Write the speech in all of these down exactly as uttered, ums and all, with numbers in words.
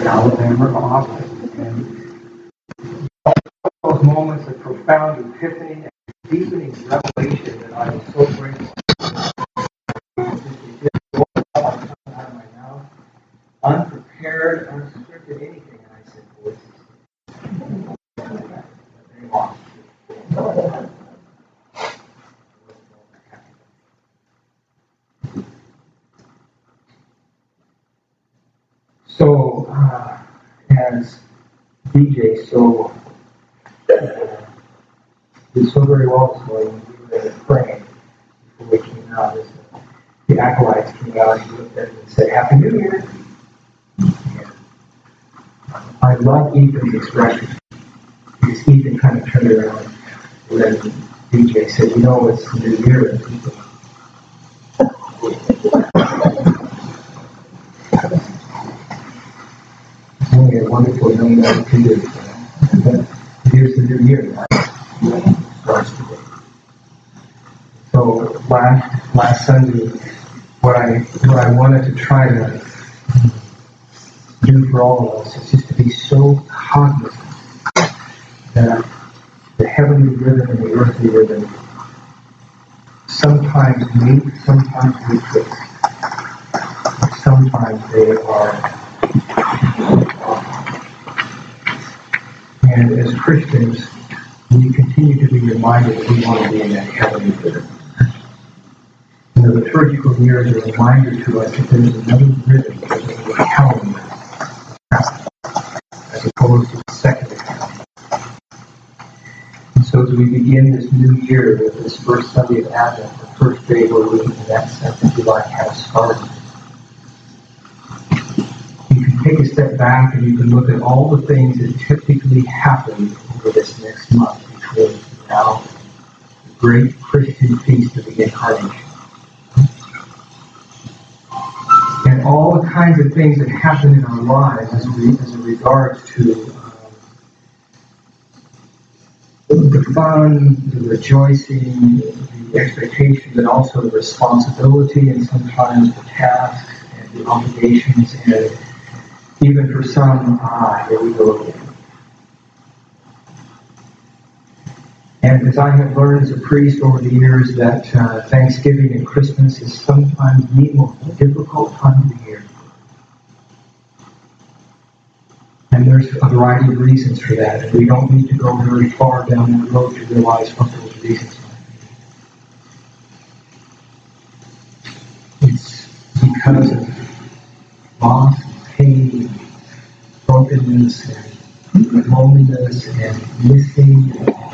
Alabama office. And those moments of profound epiphany and deepening revelation that I was so grateful for. Out of my mouth, unprepared, unscripted, anything, and I said, voices. They lost. So, uh, as D J so uh, did so very well this morning, we were praying before we came out. As the, the acolytes came out, he looked at me and said, "Happy New Year." And I love Ethan's expression because Ethan kind of turned around and then D J said, "You know, it's the New Year." And people, it's only a wonderful young man to do. But here's the New Year, right? Starts today. So last last Sunday, what I what I wanted to try to do for all of us is just to be so cognizant that the heavenly rhythm and the earthly rhythm sometimes meet, sometimes conflict, sometimes they are. And as Christians, we continue to be reminded that we want to be in that heavenly rhythm. And the liturgical year is a reminder to us that there's another rhythm, there's another calendar, as opposed to the secular calendar. And so as we begin this new year with this first Sunday of Advent, the first day we're looking at that sense of July has started, you can take a step back and you can look at all the things that typically happen over this next month between now the great Christian feast of the Incarnation. And all the kinds of things that happen in our lives as, we, as in regards to um, the fun, the rejoicing, the expectations, and also the responsibility, and sometimes the tasks and the obligations, and even for some, ah, here we go again. And as I have learned as a priest over the years that uh, Thanksgiving and Christmas is sometimes the most difficult time of the year. And there's a variety of reasons for that. And we don't need to go very far down that road to realize what those reasons are. It's because of loss, pain, brokenness, and loneliness, and missing.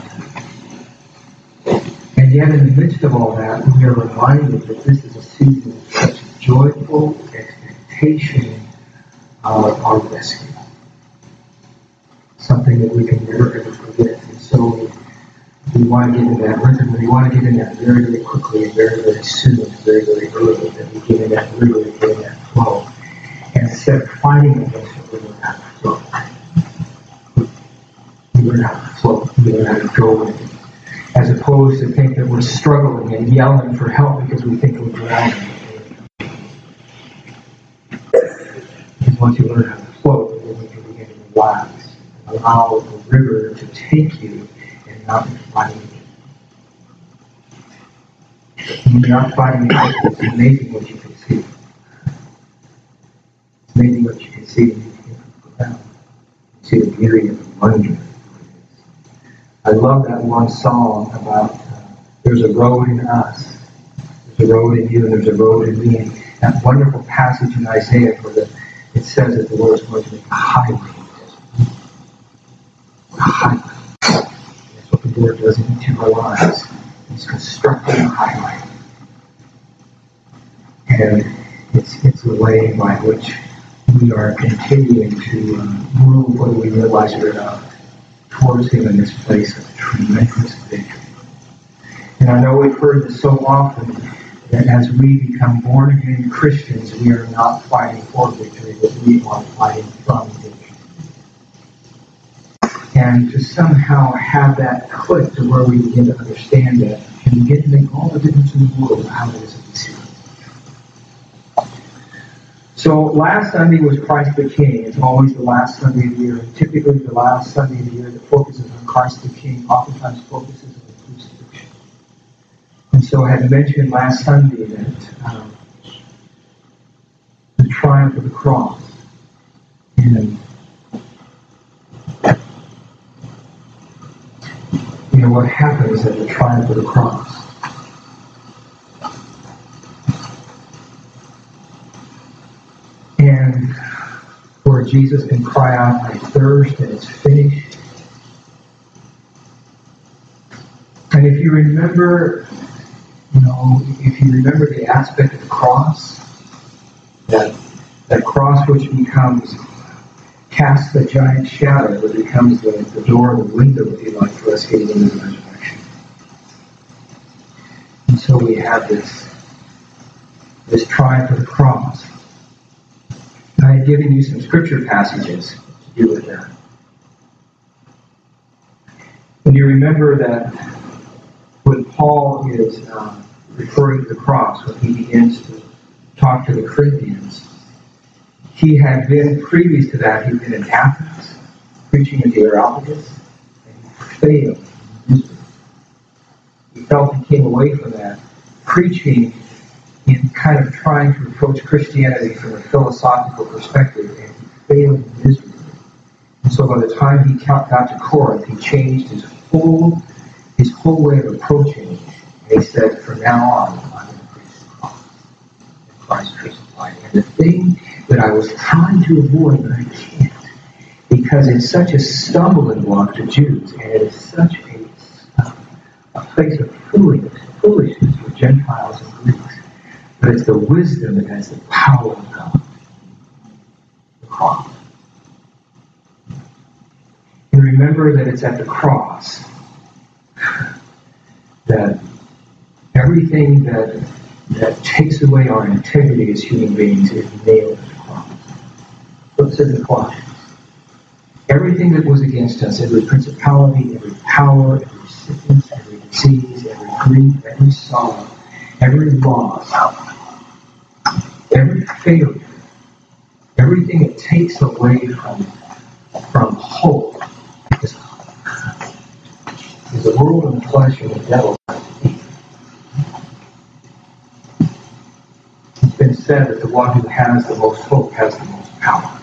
And yet in the midst of all that, we are reminded that this is a season of such joyful expectation of our rescue. Something that we can never ever forget. And so we want to get in that rhythm, we want to get in that very, very quickly and very, very soon, very, very early, that we get in that really, get in that flow. And instead of fighting against it, we learn how to flow. We learn how to flow. We learn how to go with it. As opposed to think that we're struggling and yelling for help because we think we're drowning. Because once you learn how to float, then you can begin to relax and allow the river to take you and not be fighting it. When you're not fighting it, it's amazing what you can see. It's amazing what you can see when you can look around. You see the beauty of the wonder. I love that one song about uh, there's a road in us, there's a road in you, and there's a road in me. And that wonderful passage in Isaiah where the, it says that the Lord is going to make a highway. A highway. That's what the Lord does in each of our lives. He's constructing a highway. And it's, it's the way by which we are continuing to uh, move, whether we realize it or not, towards Him in this place of tremendous victory. And I know we've heard this so often that as we become born again Christians, we are not fighting for victory, but we are fighting from victory. And to somehow have that click to where we begin to understand that and begin to make all the difference in the world of how it is that we see it. So last Sunday was Christ the King. It's always the last Sunday of the year. Typically the last Sunday of the year that focuses on Christ the King oftentimes focuses on the crucifixion. And so I had mentioned last Sunday that um, the triumph of the cross. And you know what happens at the triumph of the cross. And where Jesus can cry out, I thirst, and it's finished. And if you remember, you know, if you remember the aspect of the cross, that that cross which becomes, casts the giant shadow, that becomes the, the door, the window, if you like, for us getting into the resurrection. And so we have this, this triumph of the cross. I had given you some scripture passages to do with that. And you remember that when Paul is uh, referring to the cross, when he begins to talk to the Corinthians, he had been, previous to that, he'd been in Athens, preaching at the Areopagus, and he failed miserably. He felt he came away from that, preaching in kind of trying to approach Christianity from a philosophical perspective, and he failed miserably. And so by the time he got to Corinth, he changed his whole his whole way of approaching, and he said, from now on, I'm going to preach the cross, and Christ crucified. And the thing that I was trying to avoid, but I can't, because it's such a stumbling block to Jews, and it is such a, a place of foolishness, foolishness for Gentiles and Greeks. But it's the wisdom that has the power of God. The cross. And remember that it's at the cross that everything that that takes away our integrity as human beings is nailed at the cross. What says in Colossians? Everything that was against us, every principality, every power, every sickness, every disease, every grief, every sorrow, every loss, every failure, everything it takes away from, from hope is, is the world and the flesh and the devil. It's been said that the one who has the most hope has the most power.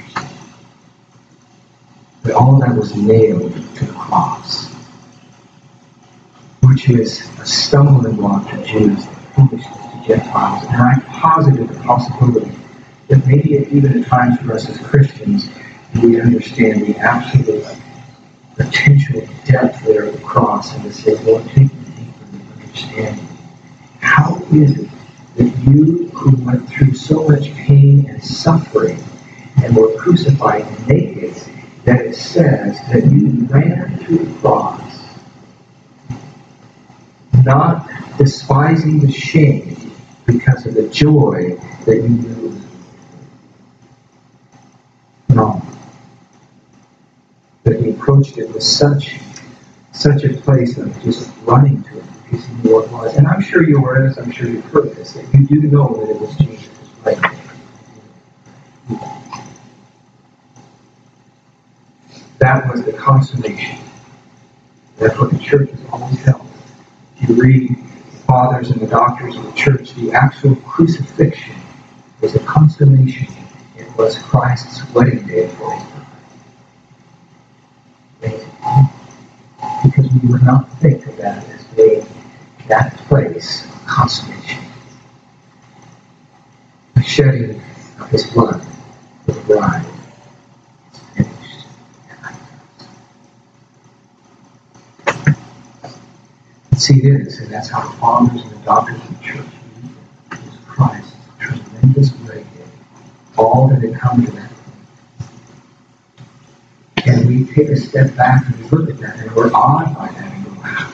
But all of that was nailed to the cross, which is a stumbling block to Jews, foolishness to Gentiles. And I posited the possibility that maybe even at times for us as Christians, we understand the absolute potential depth there of the cross, and to say, Lord, take me deeper in understanding. How is it that you who went through so much pain and suffering and were crucified naked, that it says that you ran through the cross, not despising the shame because of the joy that you knew? No. But he approached it with such such a place of just running to it because he knew what it was. And I'm sure you're aware of this, I'm sure you've heard this, that you do know that it was Jesus' right. That was the consummation. That's what the church has always held. If you read the fathers and the doctors of the church, the actual crucifixion was a consummation. It was Christ's wedding day for his bride. Because we would not think of that as being that place of consummation. The shedding of his blood for the bride is finished. See, it is, and that's how the fathers and the doctors of the church believe it. It was Christ's tremendous wedding day. All that had come to that point. And we take a step back and we look at that and we're awed by that and go, wow.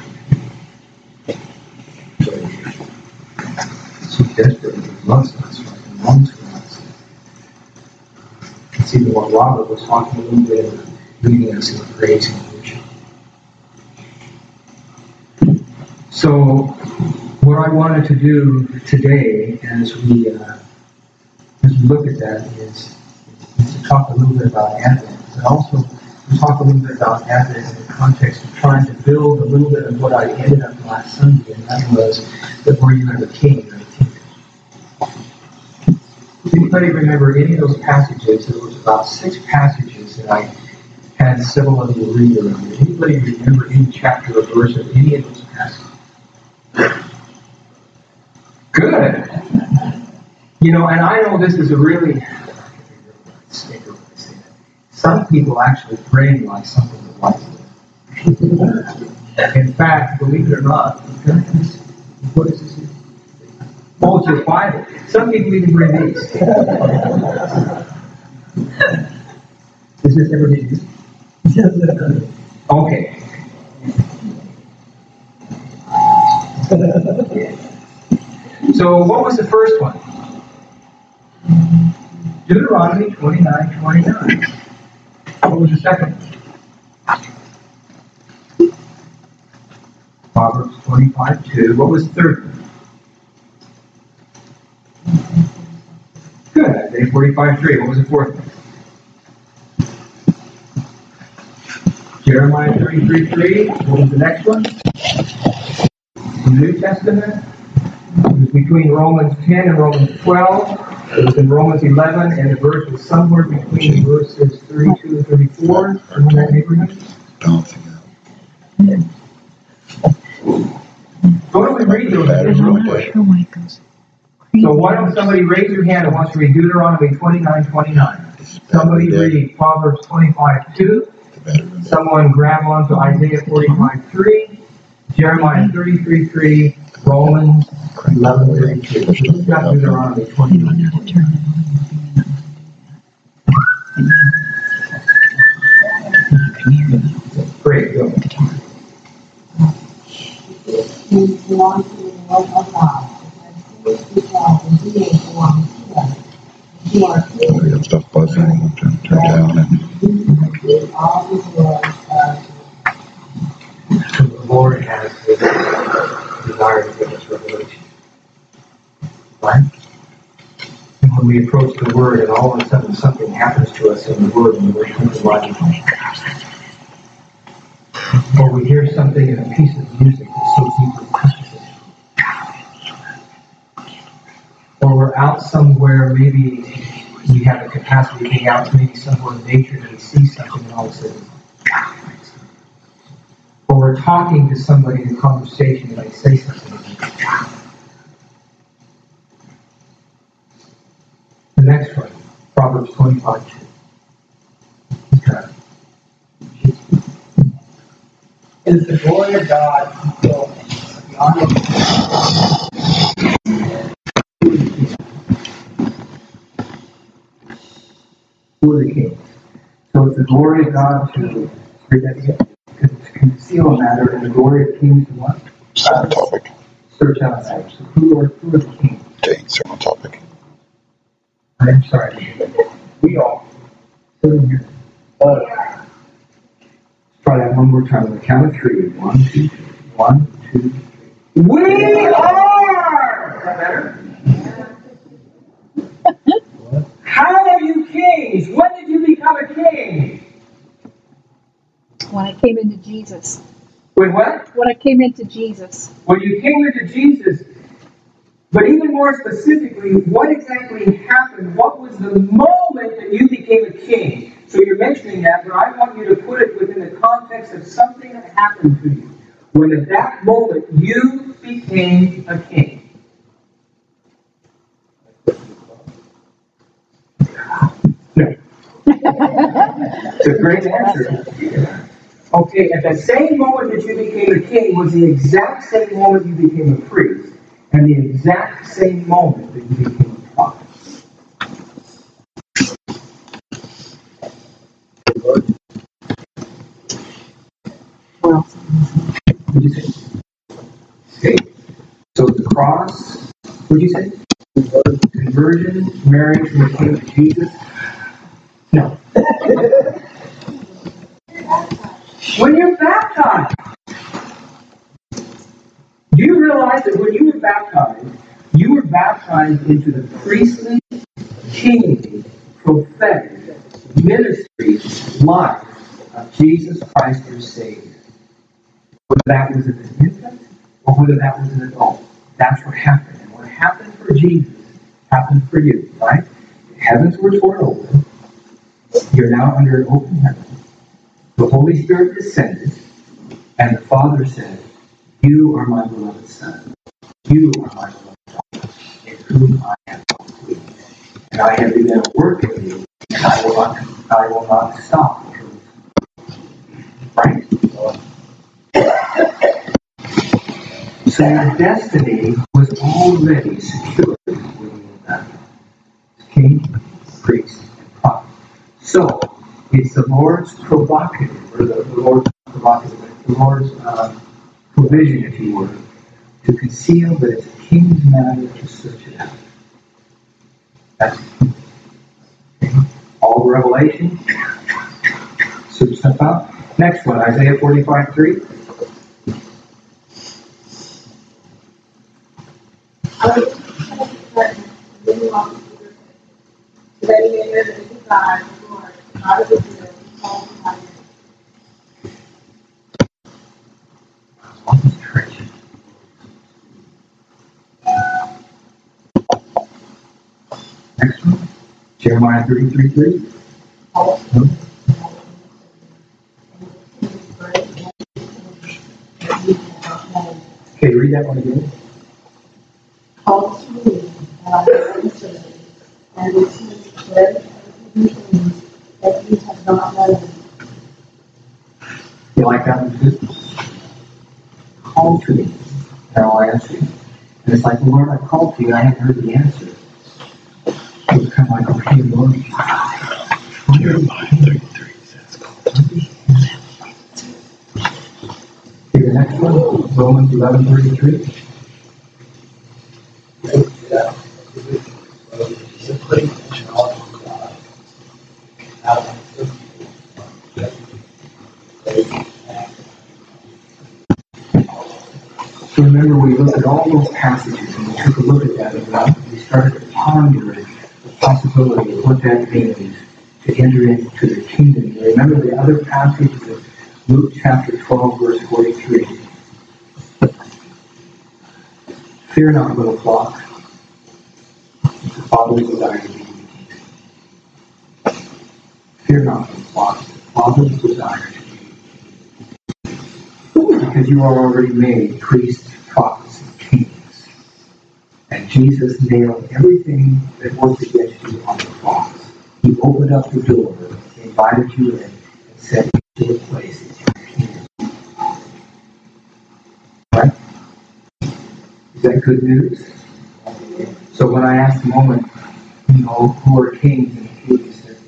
So desperately he loves us, right? And longs for us. It's even what Robert was talking a little bit about, leading us in praise and worship. So what I wanted to do today as we uh, as we look at that, is, is to talk a little bit about Advent, but also to talk a little bit about Advent in the context of trying to build a little bit of what I ended up last Sunday, and that was that where you have a king, you have a kingdom. Does anybody remember any of those passages? There was about six passages that I had several of you read around. Did anybody remember any chapter or verse of any of those passages? Good. You know, and I know this is a really, some people actually brainwash something like this. In fact, believe it or not, what is this? Oh, it's your Bible. Some people even bring these. Does this ever get used? Okay. So, what was the first one? Deuteronomy twenty-nine twenty-nine. What was the second one? Proverbs twenty-five two. What was the third one? Good. Isaiah forty-five three. What was the fourth one? Jeremiah thirty-three three. What was the next one? The New Testament. It was between Romans ten and Romans twelve. It was in Romans eleven, and the verse was somewhere between verses thirty-two and thirty-four. In that neighborhood. Why don't we read those real quick? So why don't somebody raise your hand and wants to read Deuteronomy twenty-nine twenty-nine? Somebody read Proverbs twenty-five two. Someone grab onto Isaiah forty-five three, Jeremiah thirty-three three, Romans eleven thirty-two. Who's got Deuteronomy twenty-nine? Great, go. We have stuff buzzing, turn, turn down, and So the Lord has this desire to give us revelation. Right? And when we approach the Word and all of a sudden something happens to us in the Word and we're thinking logically. Or we hear something in a piece of music that so deeply touches us. Or we're out somewhere, maybe we have the capacity to hang out maybe somewhere in nature and we see something and all of a sudden, or we're talking to somebody in a conversation and I say something. The next one, Proverbs twenty-five two. Okay. It is the glory of God to fill the honor of Who are the kings? So it's the glory of God to read that again. Because it's conceal a matter and the glory of kings to what? certain topic. Search out matters. So who are, who are the kings? Take certain topic. I'm sorry. We all. Sit here. Uh, let's try that one more time on the count of three. One, two, three. One, two, three. We are! Is that better? How are you kings? When did you become a king? When I came into Jesus. Wait, what? When I came into Jesus. When you came into Jesus, but even more specifically, what exactly happened? What was the moment that you became a king? So you're mentioning that, but I want you to put it within the context of something that happened to you. When at that moment you became a king. No. It's a great answer. Okay, at the same moment that you became a king was the exact same moment you became a priest, and the exact same moment that you became a prophet. Well, What did you say? Okay. So the cross, what did you say? Conversion, marriage, when it came to Jesus? No. When you're baptized, do you realize that when you were baptized, you were baptized into the priestly kingly, prophetic, ministry life of Jesus Christ your Savior. Whether that was an infant or whether that was an adult. That's what happened. And what happened for Jesus happened for you, right? The heavens were torn open. You're now under an open heaven. The Holy Spirit descended, and the Father said, "You are my beloved Son. You are my beloved daughter, in whom I am well pleased. And I have begun a work in you, and I will not, I will not stop until it's right." So your destiny was already secured when you were baptized. King, priest, and prophet. So it's the Lord's provocative, or the, the Lord's provocative, the Lord's uh, provision, if you were, to conceal that it's a king's matter to search it out. That's okay. All the revelation, search stuff out. Next one, Isaiah forty-five three. I will protect the curtain and bring you off the secret place, so that you may know that it is God, the Lord, God of Israel, who calls you by name. Next one, Jeremiah thirty-three three. Okay, read that one again. Call to me, and I will answer you, and will teach great and hidden things that you have not known. You like that one too? Call to me, and I'll answer you. And it's like, Lord, I called to you, I haven't heard the answer. It's kind of like, okay, Lord. Jeremiah thirty-three says, "Call to me." Okay, the next one, Romans eleven thirty-three. So remember, we looked at all those passages and we took a look at that and we started to ponder the possibility of what that means to enter into the kingdom. You remember the other passages of Luke chapter twelve, verse forty-three. Fear not, little flock. The Father's desire to be with you. Fear not, little flock. The Father's desire to be with you. Because you are already made priests, prophets, and kings. And Jesus nailed everything that worked against you on the cross. He opened up the door, invited you in, and said, "To the place in your kingdom." Right? Is that good news? So when I asked a moment, you know, who are kings and kings, said,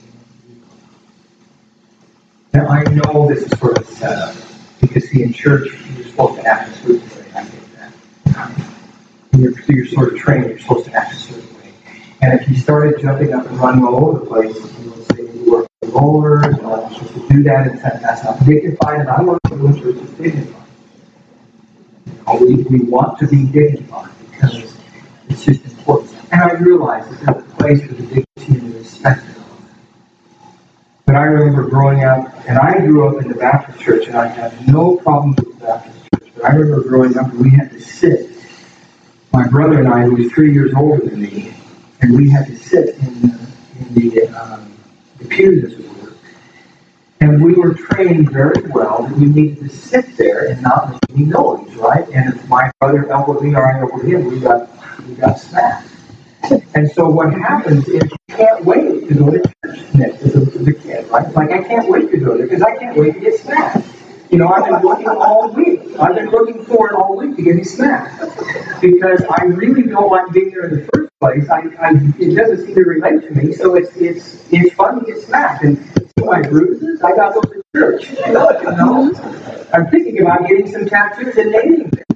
now I know this is sort of set up, because see, in church, you're supposed to act a certain way. I get that. And you're, you're sort of trained, you're supposed to act a certain way. And if you started jumping up and running all over the place, you would say you were the Lord, and I'm supposed to do that, and that's not dignified, and I want to go in church is dignified. You know, we, we want to be dignified, because it's just important. And I realize that there's a place for the dignity and the respect of God. But I remember growing up, and I grew up in the Baptist church, and I had no problem with the Baptist church. But I remember growing up, and we had to sit. My brother and I, who was three years older than me, and we had to sit in the, in the, um, the pews, as it were. And we were trained very well that we needed to sit there and not make any noise, right? And if my brother elbowed me or I elbowed him, we got we got smacked. And so what happens is you can't wait to go to church next as a, as a kid, right? Like, I can't wait to go there because I can't wait to get smacked. You know, I've been looking all week. I've been looking forward all week to getting smacked. Because I really don't like being there in the first place. I, I, it doesn't seem to relate to me, so it's it's it's fun to get smacked. And see my bruises? I got those at church. You know, you know? I'm thinking about getting some tattoos and naming them.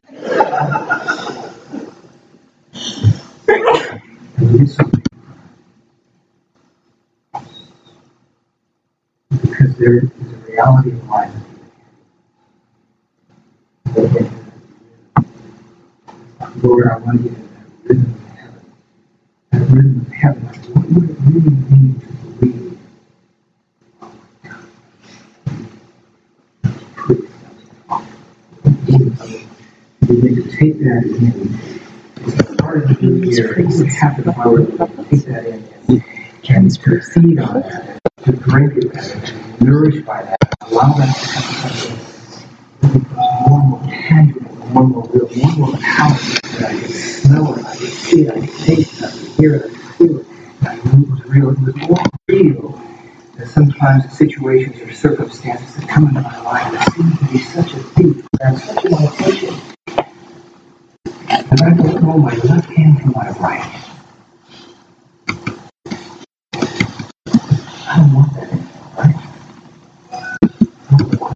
Because there is a reality of life. Lord, I want to get in that rhythm of heaven. That rhythm of heaven. Like, what would it mean begin to take that in. It's part of the new year. We have the power to take that in and to feed on that, to drink it, to be nourished by that, allow that to happen. It becomes more and more tangible, more and more real, more and more powerful. That I can smell it, I can see it, I can taste it, I can hear it, I can feel it. And I knew it was real. It was more real than sometimes situations or circumstances that come into my life that seem to be such a thief and such an opposition. And I don't know my left hand from my right. I don't want that anymore, right? I don't want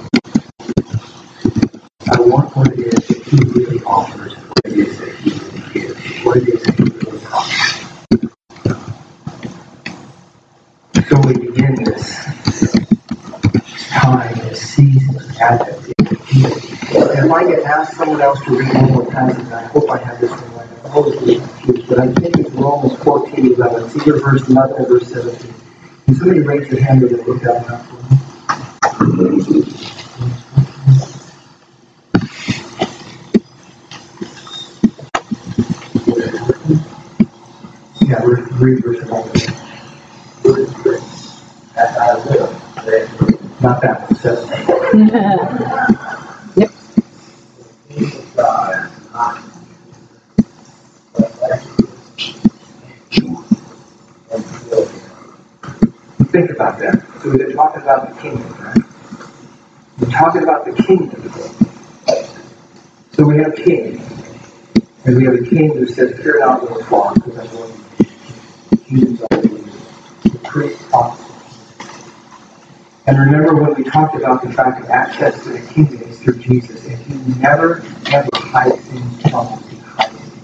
it. I want what it is that he really offers, what it is that he really gives, what it is that he really promises. So we begin this time, this season of Advent. And if I get asked someone else to read one more passage, I hope I have this one right. I'm always really confused, but I think it's Romans fourteen eleven. It's either verse eleven or verse seventeen. Can somebody raise their hand and look that one up for me? Yeah, we're read verse eleven. That's out of will. Not that one, seventeen. Yep. Think about that. So we've been talking about the kingdom, right? We're talking about the kingdom. So we have a king. And we have a king who says, fear not little flock, because that's what the kingdoms are. The priest talks. And remember when we talked about the fact of access to the kingdom is through Jesus, and he never, ever hides things from us. He hides things.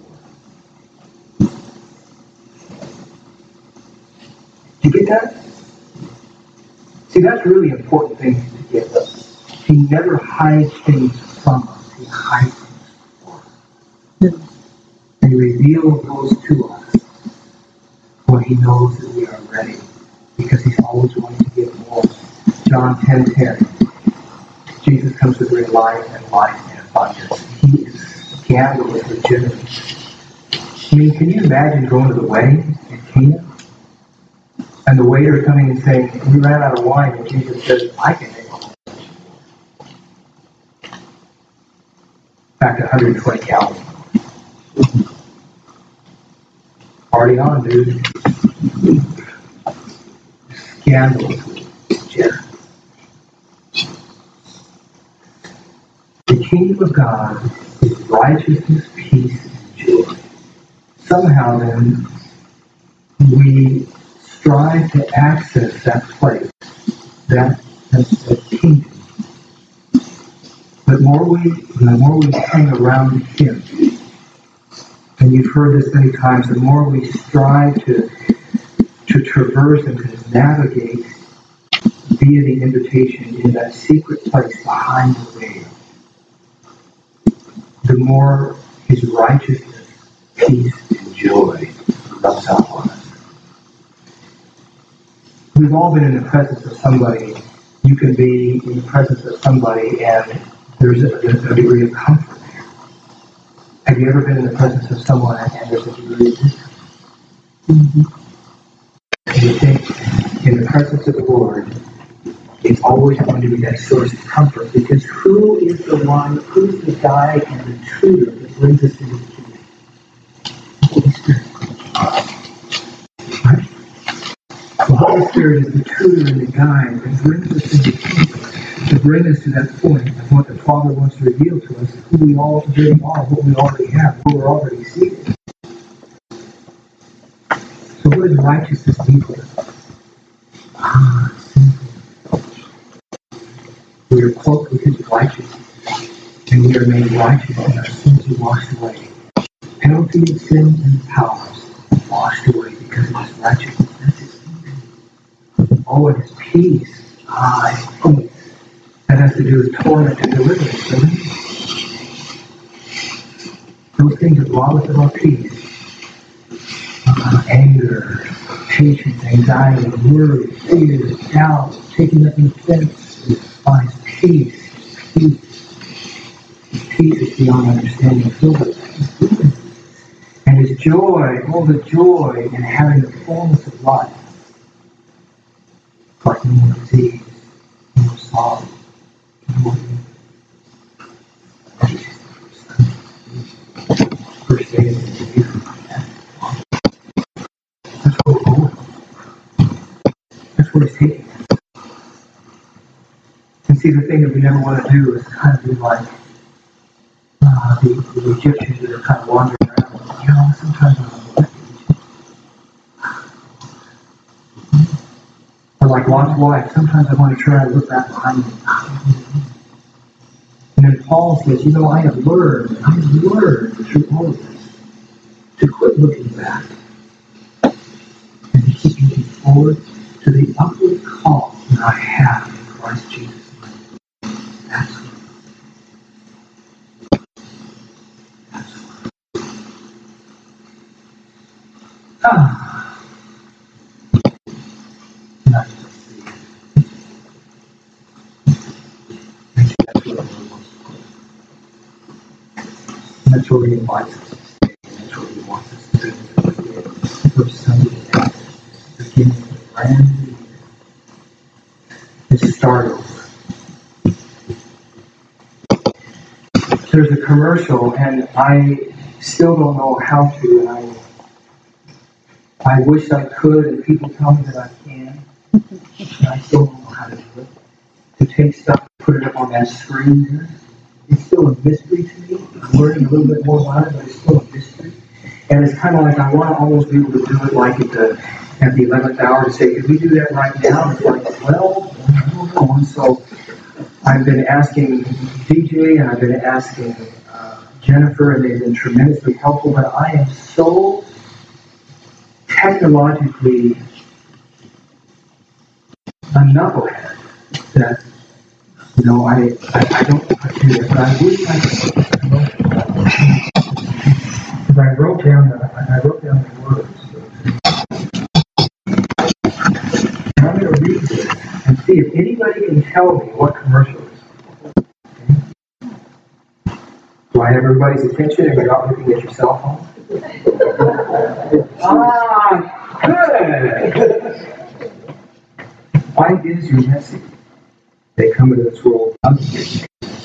Did you get that? See, that's a really important thing to get. He never hides things from us. He hides things for us. And he reveals those to us when he knows that we are ready. Because he's always wanting to give more. John ten ten. Jesus comes to bring life and life in abundance. He is scandalously generous. I mean, can you imagine going to the wedding in Cana? And the waiter coming and saying, we ran out of wine, and Jesus says, I can make one. Back to one hundred twenty gallons. Party on, dude. Scandalously generous. The kingdom of God is righteousness, peace, and joy. Somehow then, we strive to access that place, that, that, that kingdom. But more we, the more we hang around him, and you've heard this many times, the more we strive to, to traverse and to navigate via the invitation in that secret place behind the veil, the more his righteousness, peace, and joy rubs out on us. We've all been in the presence of somebody. You can be in the presence of somebody and there's a, a degree of comfort there. Have you ever been in the presence of someone and there's a degree of distance? Mm-hmm. And you think in the presence of the Lord, it's always going to be that source of comfort, because who is the one, who's the guide and the tutor that brings us into the kingdom? The Holy Spirit. Right? The Holy Spirit is the tutor and the guide that brings us into the kingdom, to bring us to that point of what the Father wants to reveal to us, who we already are, what we already have, who we're already seated. So what does righteousness mean for us? Ah, simple. We are cloaked with his righteousness, and we are made righteous, and our sins are washed away. Penalty of sin and powers washed away because of his righteousness. That's his kingdom. Oh, and his peace. Ah, his peace. That has to do with torment and deliverance, doesn't it? Those things that rob us of our peace. Uh, anger, patience, anxiety, worry, fear, doubt, taking up an offense, finds peace, peace. Peace is beyond understanding, filled with peace. And his joy, all the joy in having the fullness of life, like no more disease, no more sorrow, no more first day of the year. That's where we're going. That's where he's taking us. And see, the thing that we never want to do is kind of be like uh, the, the Egyptians that are kind of wandering around. You know, sometimes I'm like, or like Lot's wife, sometimes I want to try to look back behind me. And then Paul says, you know, I have learned, I have learned through all of this to quit looking back and to keep looking forward to the upward call that I have in Christ Jesus. That's what. That's what. Ah. Not just see it. That's what the Lord wants to put. That's where he invites us to stay. That's where he wants us to be. First Sunday, beginning of a brand new year. To start over. There's a commercial, and I still don't know how to, and I, I wish I could, and people tell me that I can, and I still don't know how to do it. To take stuff and put it up on that screen there. It's still a mystery to me. I'm learning a little bit more about it, but it's still a mystery. And it's kind of like I want to almost be able to do it like at the at the eleventh hour to say, could we do that right now? It's like, well, and so I've been asking D J and I've been asking uh, Jennifer, and they've been tremendously helpful, but I am so technologically a knucklehead that, you know, I, I, I don't know how to do it, but I wish I could. Because I wrote down the, I wrote down the words. And I'm going to read this and see if anybody can tell me what commercial it is. Okay? Do I have everybody's attention and you're not looking at your cell phone? Ah, good. Ideas are messy. They come into this world ugly.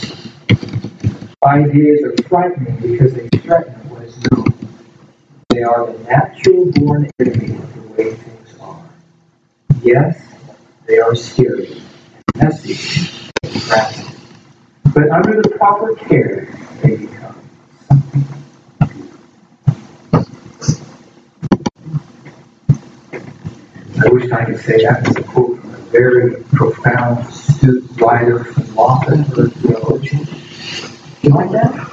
Ideas are frightening because they threaten what is known. They are the natural born enemy of the way things are. Yes, they are scary, messy, and drastic. But under the proper care, they become something beautiful. I wish I could say that was a quote from a very profound astute writer from Lawson, or theologian. You like that?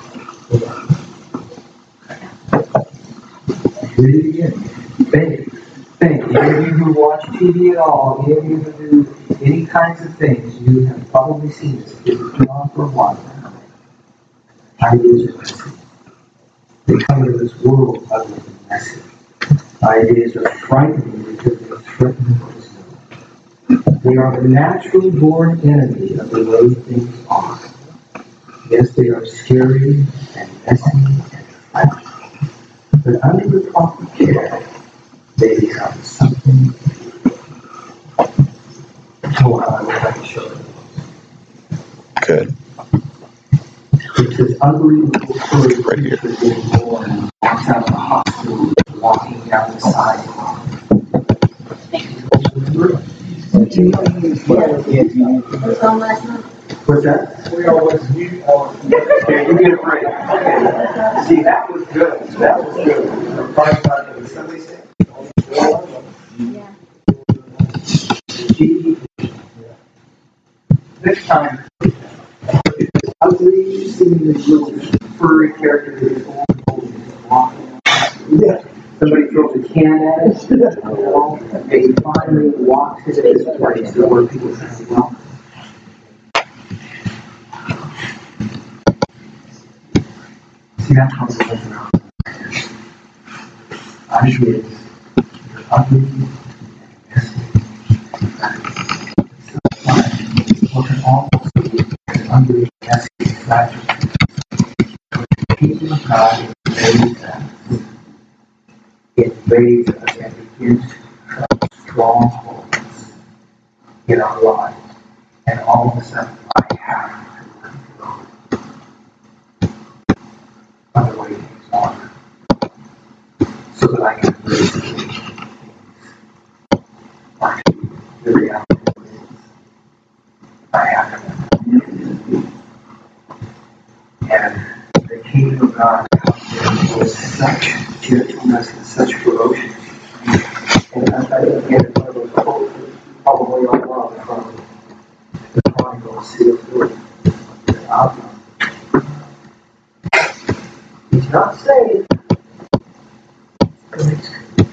Read it again. Think. Think. Any of you who watch T V at all, any of you who do any kinds of things, you have probably seen this. It's been on for a while now. Ideas are messy. They come into this world ugly and messy. Ideas are frightening because they threaten what is known. They are the naturally born enemy of the way things are. Yes, they are scary and messy and frightening. But under the proper care, they become something beautiful. So I would like to show you. Good. It's this ugly little furry creature getting born, walks out of the hospital, walking down the side. What's that? We always use our. Okay, you get it right. Okay. See, that was good. That was good. Five times in the Sunday thing. Next time, this ugly, seemingly little furry character that is old and old and walking. Yeah. Somebody throws a can at it, you know, and he finally walks into this place where people say, well, see, that's how we live around. Ideas are ugly and messy. Sometimes what can almost be an ugly, messy, tragic kingdom of God invades us. It invades us and begins to become strongholds in our lives. And all of a sudden, I have to let go. Otherwise, things are. So that I can live the reality is I have to. And the kingdom of God comes in with such gentleness and such ferociousness. And I get one of those quotes probably all wrong from the Chronicles, C F Lewis. He's not saved, but he's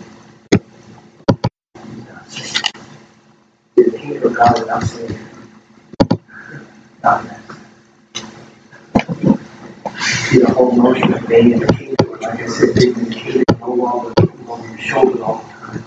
not saved. The kingdom of God is not saved. Not that. See, the whole notion of being in the kingdom, like I said, being in the kingdom no longer over your shoulder all the time.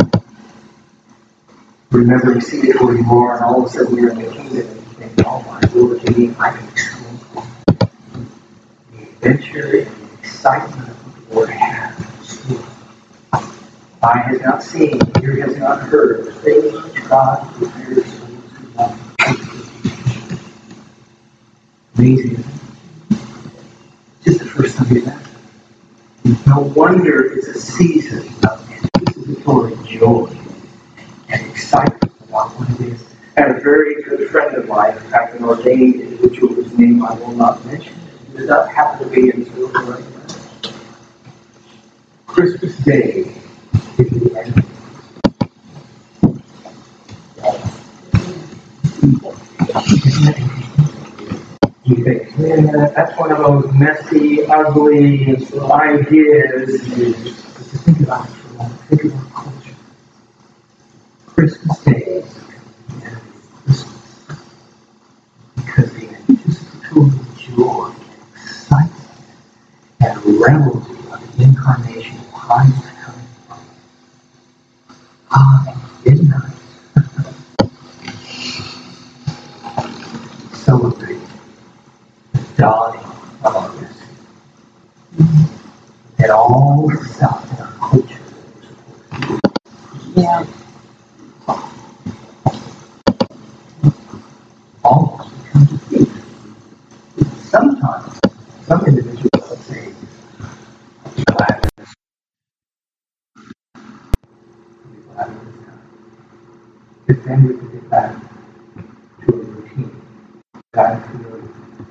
Remember, you see it where you are, and all of a sudden you're in the kingdom, and you think, oh my Lord, to me, I can experience the adventure and the excitement of what the Lord has. Eye has not seen, ear has not heard, the things which God prepares for those who love Him. Amazing. Just the first time you that. No wonder it's a season of anticipatory joy and excitement about what it is. And a very good friend of mine, in fact, an ordained individual whose name I will not mention, does not happen to be in this room right now. Christmas Day is the end. You think, yeah, that's one of those messy, ugly ideas. But think about it for a moment. Think about culture. Christmas Day is Christmas. Because the anticipatory joy, excitement, and revelry of the incarnation of Christ coming from ah, midnight. Celebrate the dawning of our destiny. And all the stuff in our culture. Yeah. Almost becomes a thief. Sometimes, some individuals will say, I'm glad it is. I'm glad it is done. But then we can get back to a routine. God created.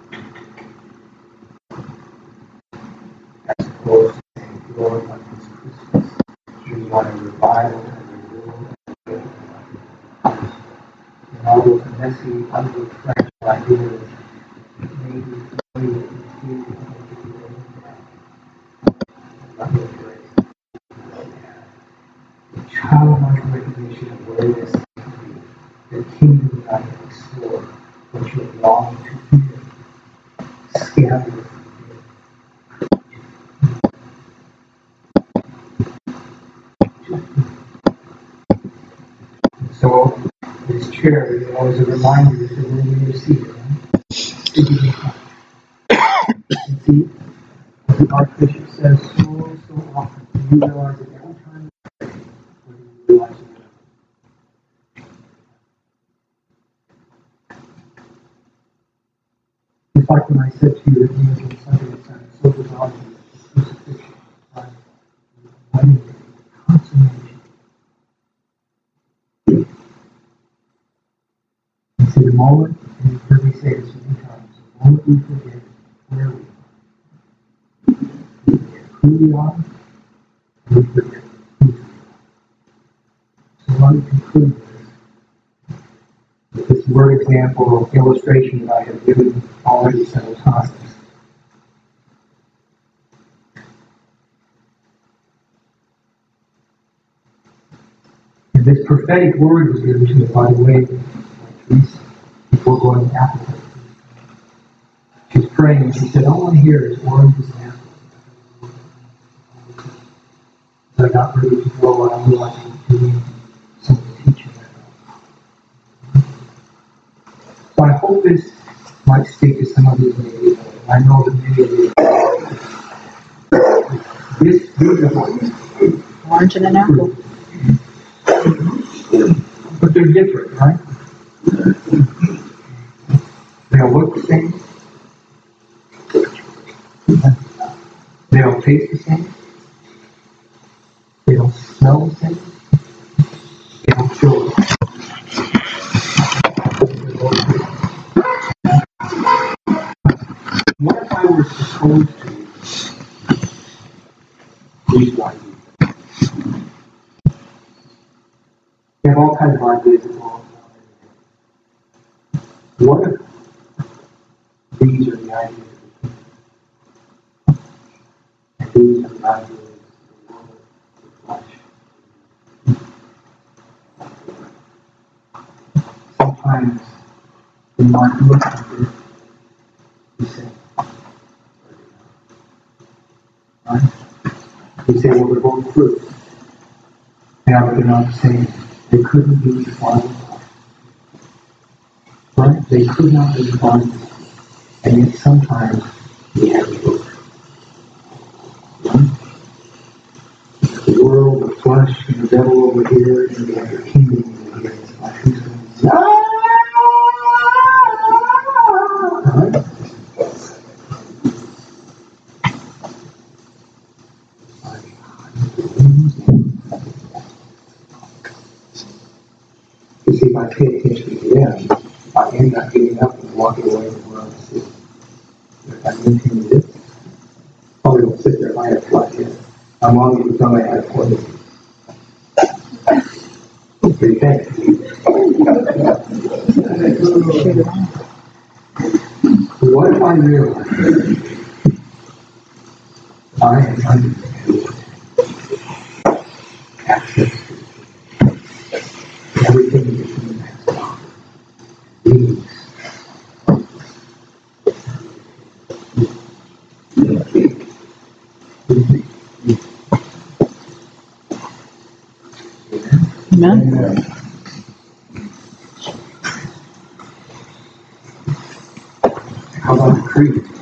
As opposed to saying, Lord, like this Christmas, we want a revival and renewal and all those messy, ugly, fragile ideas. Maybe we need to a childlike recognition of where this is to be, the kingdom that I can explore, what you long to hear, scattered. So, this chair is always a reminder that when you're seated, right? To give you time. And see, the Archbishop says so, so often, you realize that every time you pray, whether you realize it or not. It's like when I said to you that when on Sunday, it's I'm so devoted to the crucifixion, right? Wedding day, consummation. And see, the moment, and you've heard me say this many times, the moment we forget where we are, we forget who we are, and we forget whose we are. So let me conclude this with this word example or illustration that I have given already several times. And this prophetic word was given to me, by the way, by Teresa, before going to Africa. She was praying and she said, all I hear is one example. As I got ready to go, I realized I was doing some of the teaching. So I hope this might speak to some of you maybe. I know that many of you Beautiful. Orange and an apple. But they're different, right? They don't look the same. They don't taste the same. They don't smell the same. They don't feel the same. What if I were supposed to these wine? They have all kinds of ideas of all. What if these are the ideas? And these are the ideas of the world, the flesh. Sometimes we might look at it and say, right? We say, well, they're both fruit. Yeah, but they're not the same. They couldn't be defined. Right? They could not be defined. And yet sometimes we have to look. Right? The world, the flesh, and the devil over here, and we have the kingdom over here. It's like who's going to say, right? You see, if I pay attention to them, I end up giving up and walking away from where I see. If I maintain this, probably won't sit there if I have flat head. I'm long to become I had twenty. What do you think? What if I realize I am under access to everything that the human has done? These. Amen. Amen. How about the creed?